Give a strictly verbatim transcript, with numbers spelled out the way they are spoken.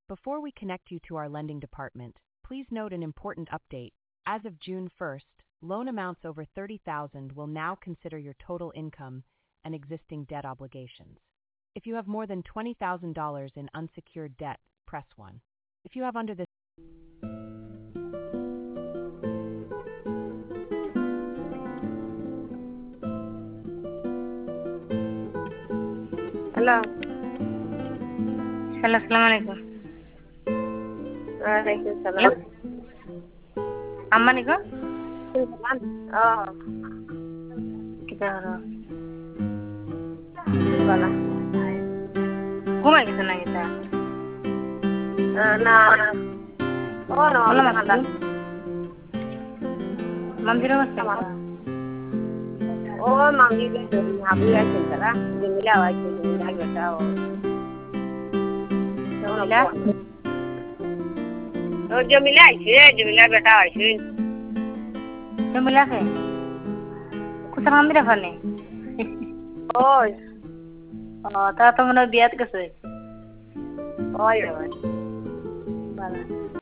Before we connect you to our lending department, please note an important update. As of June first, loan amounts over thirty thousand dollars will now consider your total income and existing debt obligations. If you have more than twenty thousand dollars in unsecured debt, press one. If you have under this Hello. Hello, Assalamualaikum. Waalaikumsalam. Aman iko? Oh, Kita harus. wala. Kuma kita na kita. Ah, na. Oh, no. Wala Wala masuk. Mambiro mas sama. Oh, mami itu ngabi aja cara. Jemila aja jemila betao. Jamila. Oh, jemila aja jemila betao aja. Jamila ke? Kusa mambiro fane. Oh, Oh, ta to mana biat ke soi. oh, ya. Bala.